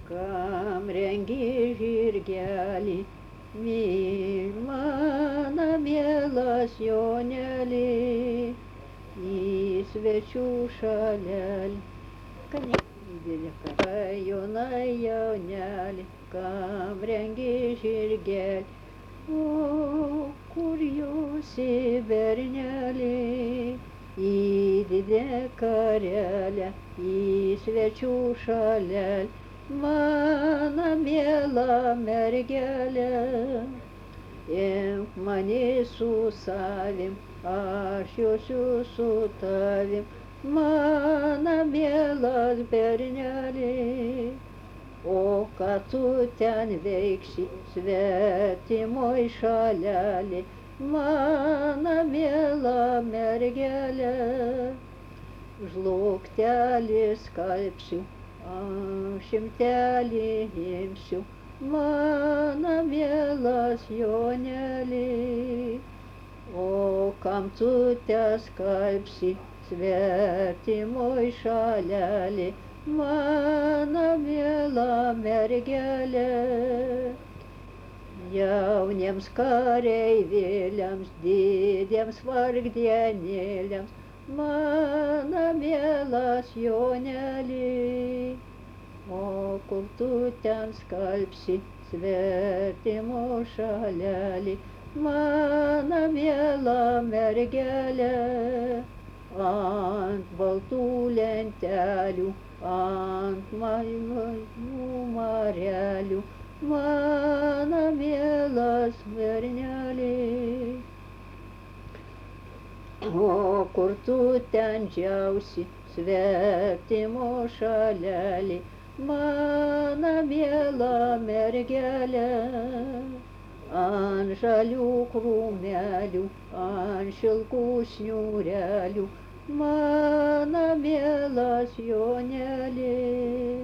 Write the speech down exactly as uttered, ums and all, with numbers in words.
kam rengi žirgelį, myl mano mielas Joneli, į svečių šalelį. Kad nedidelė kajonai jaunelį, kam rengi žirgelį, o kur jūs į bernelį, į didelę karelę, į svečių šalelį, mano miela mergelė, imk mane su savim, aš josiu su tavim, mano mielas bernelį. O ką tu ten veiksi svetimoj šalelį, mano miela mergelė, žlugtelį skalbsiu, aš šimtelį imsiu, mano mielas Joneli. O kam tu te skalbsi svetimoj šalelį, mano miela mergelė, jauniems kareivėliams, didiems vargdienėliams, mano mielas Joneli. O kur tu ten skalbsi svetimo šalelį, mano miela mergelė, ant baltų lentelių, ant mažų marelių, mano mielas berneli. O kur tu ten džiausi svetimo šalelį, mano miela mergelė, ant žalių krūmelių, ant šilkų šniūrelių, mano mielas Joneli.